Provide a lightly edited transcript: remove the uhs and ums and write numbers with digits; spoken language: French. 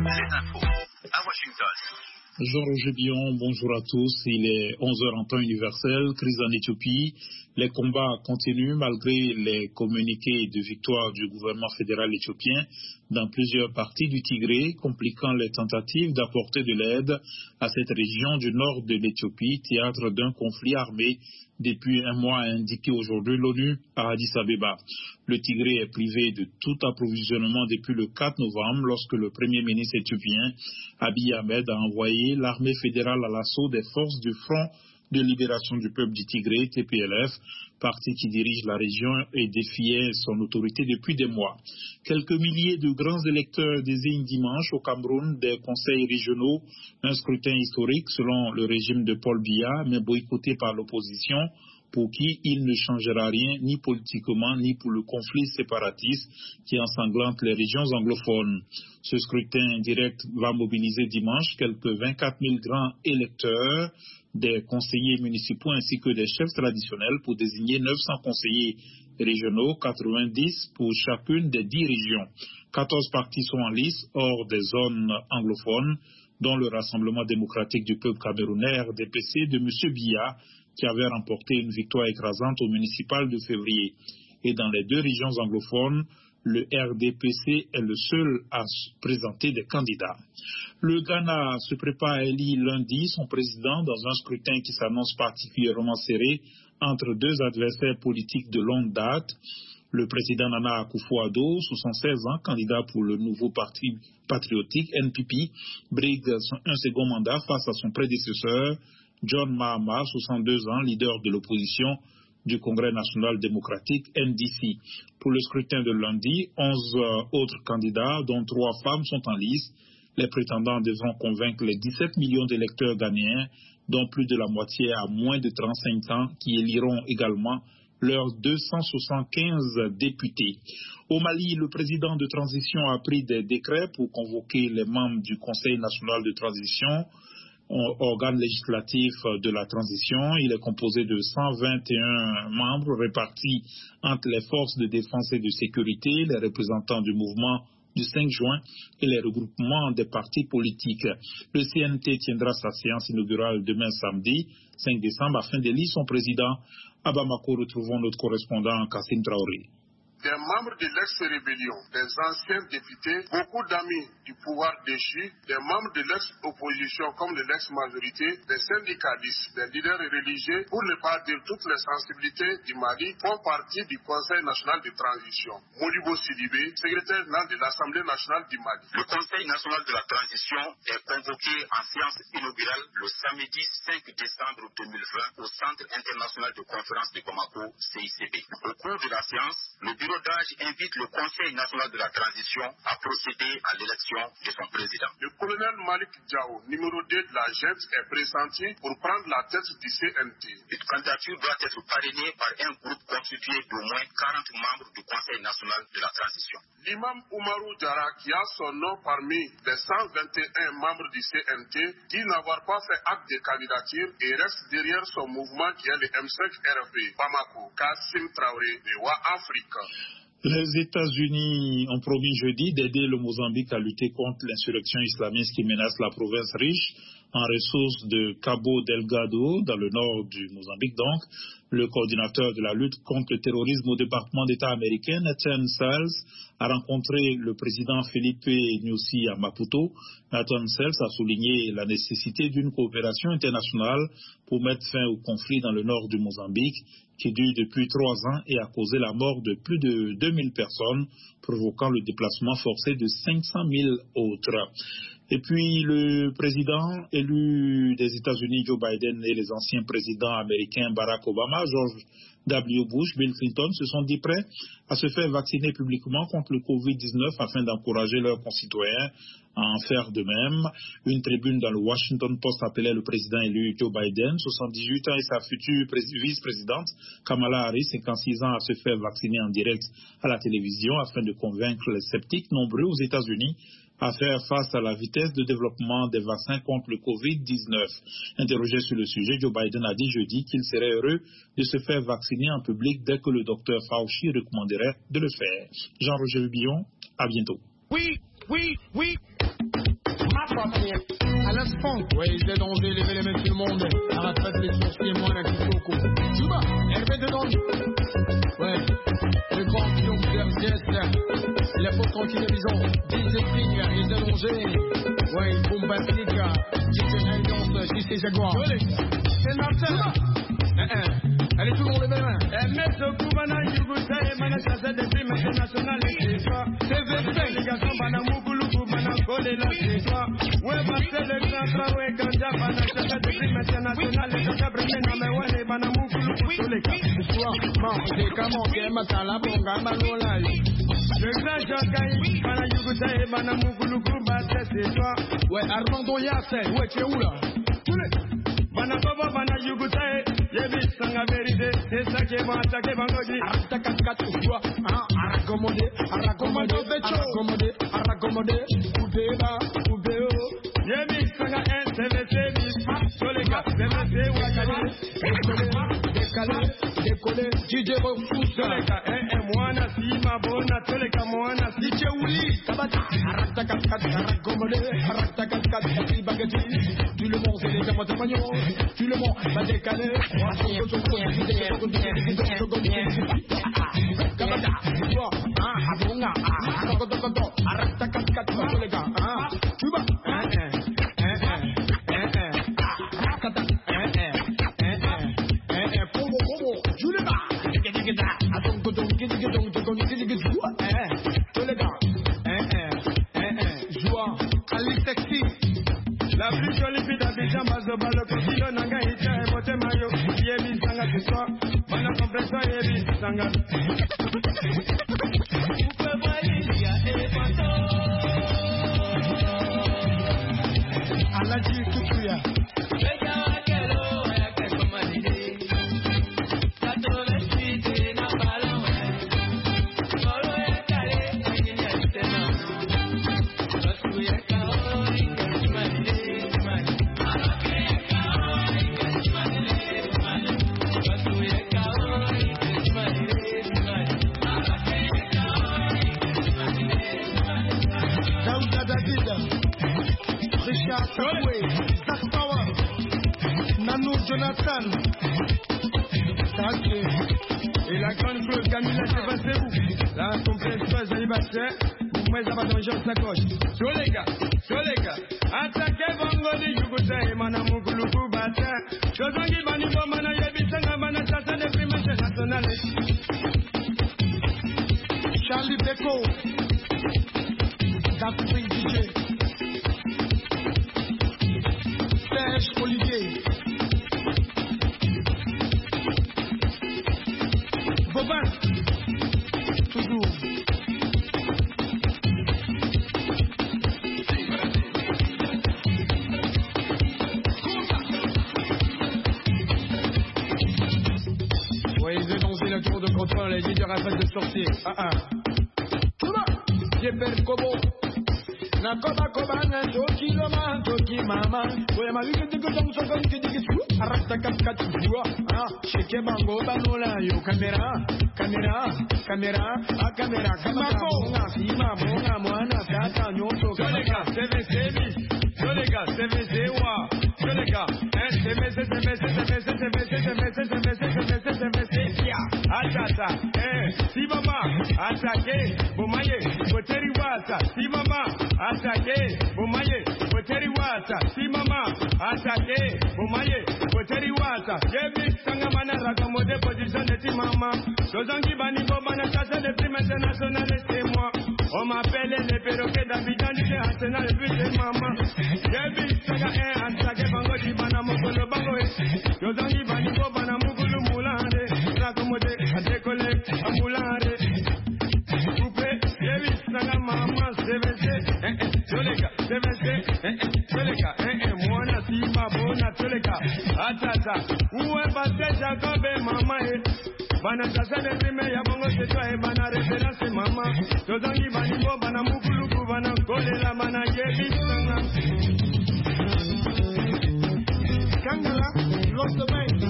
Les infos à Washington. Jean-Roger Billon, bonjour à tous. Il est 11h en temps universel, crise en Éthiopie. Les combats continuent malgré les communiqués de victoire du gouvernement fédéral éthiopien dans plusieurs parties du Tigré, compliquant les tentatives d'apporter de l'aide à cette région du nord de l'Éthiopie, théâtre d'un conflit armé depuis un mois, a indiqué aujourd'hui l'ONU à Addis Abeba. Le Tigré est privé de tout approvisionnement depuis le 4 novembre lorsque le premier ministre éthiopien Abiy Ahmed a envoyé l'armée fédérale à l'assaut des forces du Front de libération du peuple du Tigré, TPLF, parti qui dirige la région et défiait son autorité depuis des mois. Quelques milliers de grands électeurs désignent dimanche au Cameroun des conseils régionaux, un scrutin historique selon le régime de Paul Biya, mais boycotté par l'opposition, pour qui il ne changera rien ni politiquement ni pour le conflit séparatiste qui ensanglante les régions anglophones. Ce scrutin direct va mobiliser dimanche quelques 24 000 grands électeurs, des conseillers municipaux ainsi que des chefs traditionnels pour désigner 900 conseillers régionaux, 90 pour chacune des 10 régions. 14 partis sont en lice hors des zones anglophones, dont le Rassemblement démocratique du peuple camerounais, RDPC, de M. Biya, qui avait remporté une victoire écrasante au municipal de février. Et dans les deux régions anglophones, le RDPC est le seul à présenter des candidats. Le Ghana se prépare à élire lundi son président dans un scrutin qui s'annonce particulièrement serré entre deux adversaires politiques de longue date. Le président Nana Akufo-Addo, 76 ans, candidat pour le nouveau parti patriotique NPP, brigue un second mandat face à son prédécesseur, John Mahama, 62 ans, leader de l'opposition du Congrès national démocratique, NDC. Pour le scrutin de lundi, 11 autres candidats, dont 3 femmes, sont en lice. Les prétendants devront convaincre les 17 millions d'électeurs ghanéens, dont plus de la moitié à moins de 35 ans, qui éliront également leurs 275 députés. Au Mali, le président de transition a pris des décrets pour convoquer les membres du Conseil national de transition, organe législatif de la transition. Il est composé de 121 membres répartis entre les forces de défense et de sécurité, les représentants du mouvement du 5 juin et les regroupements des partis politiques. Le CNT tiendra sa séance inaugurale demain samedi 5 décembre afin d'élire son président. À Bamako, retrouvons notre correspondant Kassim Traoré. Des membres de l'ex-rébellion, des anciens députés, beaucoup d'amis du pouvoir déchu, des membres de l'ex-opposition comme de l'ex-majorité, des syndicalistes, des leaders religieux, pour ne pas dire toutes les sensibilités du Mali, font partie du Conseil national de transition. Modibo Sidibé, secrétaire général de l'Assemblée nationale du Mali. Le Conseil national de la transition est convoqué en séance inaugurale le samedi 5 décembre 2020 au Centre international de conférence de Bamako, CICB. Au cours de la séance, le bureau d'âge invite le Conseil national de la transition à procéder à l'élection de son président. Le colonel Malik Diao, numéro 2 de la JET, est pressenti pour prendre la tête du CNT. Une candidature doit être parrainée par un groupe constitué d'au moins 40 membres du Conseil national de la transition. L'imam Oumarou Diarra, qui a son nom parmi les 121 membres du CNT, dit n'avoir pas fait acte de candidature et reste derrière son mouvement qui est le M5RP. Bamako, Kassim Traoré, de Wa Afrique. Les États-Unis ont promis jeudi d'aider le Mozambique à lutter contre l'insurrection islamiste qui menace la province riche en ressources de Cabo Delgado, dans le nord du Mozambique donc. Le coordinateur de la lutte contre le terrorisme au département d'État américain, Nathan Sells, a rencontré le président Felipe Nyusi à Maputo. Nathan Sells a souligné la nécessité d'une coopération internationale pour mettre fin au conflit dans le nord du Mozambique, qui dure depuis 3 ans et a causé la mort de plus de 2000 personnes, provoquant le déplacement forcé de 500 000 autres. Et puis le président élu des États-Unis, Joe Biden, et les anciens présidents américains Barack Obama, George W. Bush, Bill Clinton se sont dit prêts à se faire vacciner publiquement contre le Covid-19 afin d'encourager leurs concitoyens à en faire de même. Une tribune dans le Washington Post appelait le président élu Joe Biden, 78 ans, et sa future vice-présidente Kamala Harris, 56 ans, à se faire vacciner en direct à la télévision afin de convaincre les sceptiques nombreux aux États-Unis à faire face à la vitesse de développement des vaccins contre le Covid-19. Interrogé sur le sujet, Joe Biden a dit jeudi qu'il serait heureux de se faire vacciner en public dès que le docteur Fauci recommanderait de le faire. Jean-Roger Billon, à bientôt. Oui. À l'instant, ouais, ils aident en lever les mains sur le monde. Arrête les sourcils, moi, la Kitoko. Juba, Hervé de Don. Ouais, le grand pion de RDS. La faute tranquille, disons. 10 écrits, ils allongés. Ouais, bombastique. J'ai une alliance, JC Jaguar. C'est Martin. Allez, tout le monde les mains. MS Koubana, Yugusa, et Manachasa, des primes internationales, et c'est toi. C'est V5, les garçons, Banamoukoulou, Koubana, Kolé, là, c'est toi. Ouais, Marcel, le grand Traoué, Ganja, Banachasa, des primes internationales, et Ganja, Bremena, mais ouais, Banamoukoulou, Kouleka. C'est toi, c'est comment, c'est Matala, Bonga, Malola. Le grand Jacques, Bana Yugusa, et Banamoukoulou, Koubana, c'est toi. Ouais, Armando Yassé, ouais, tu es où là? Banakoba, Bana Yugusa, Yebi sanga vérité, c'est ça qui va attaquer Bangodi. Arrête ou quoi? Arracommodé, Oubéba, Oubéo. Yebi sanga NCVC, Solega, CVC, Ouakali, décollé, DJ Refou, Solega, Moana, Sima, Bona, Solega, Moana, DJ Ouli, Tabata, Arracommodé, Bagati, tu le montes, c'est les gamins, tu le montes, va décaler. La plus jolie fille d'Abidjan, base de balle, continue, Nanga, Ita, et Moté Mayo, Yebi, Sanga, c'est toi, Bana, Compression, Yebi, Sanga. Alaji, Kukuya. Jonathan, et la grande Claude Camilla, c'est passé où? Là, ton président anniversaire, moi, ça va danger sa coche. Solega, attaquez Bangoli, Yugusa, et Manamoukoulou, Bata, Chozangi, Banibo, Mana, Yabisanga, Mana, Satan, et Primes Internationales. Charlie Beko, Dapouring DJ, Serge Olivier. Bobin, toujours. Ouais, ils dénoncent la tour de contrôle, les leaders afin de sortir. J'ai perdu Kobo. Nakoba koba na toki mama. Oya maluke de godong so kon kidi kisu. Arrata kat jua. Sheke bango banola yo kamera. Kamera. Sima monga mwana tata nyoto. Solega, CVC wa. Solega, CVC. Atata, si mama, attaqué, bomaye, boteri wasa, si mama, attaqué, bomaye, boteri wasa, si mama, attaqué, bomaye, boteri wasa. Yebi sanga mana ragamode position de ti mama. Dozangi bani bobana kasa de primes internationales c'est moi. On m'appelle les perroquets d'Abidjan du Arsenal et puis c'est maman. Yebi sanga attaqué bango di bana mokolo bango. Dozangi bani bobana mokolo mulande. Ragamode décollé à moulare. Coupé, Yebi sanga mama CVC. Solega, Moana Sima Bona Solega. Atata, où est passé Jacob et maman? Bana kasa de prime ya bongo c'est toi et bana référence maman. Dozangi bani bo bana mukulu bana kolela bana Yebi sanga. Kangala, lost the mind.